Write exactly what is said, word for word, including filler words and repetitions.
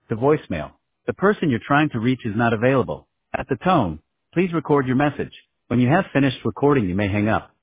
to voicemail. The person you're trying to reach is not available. At the tone, please record your message. When you have finished recording, you may hang up.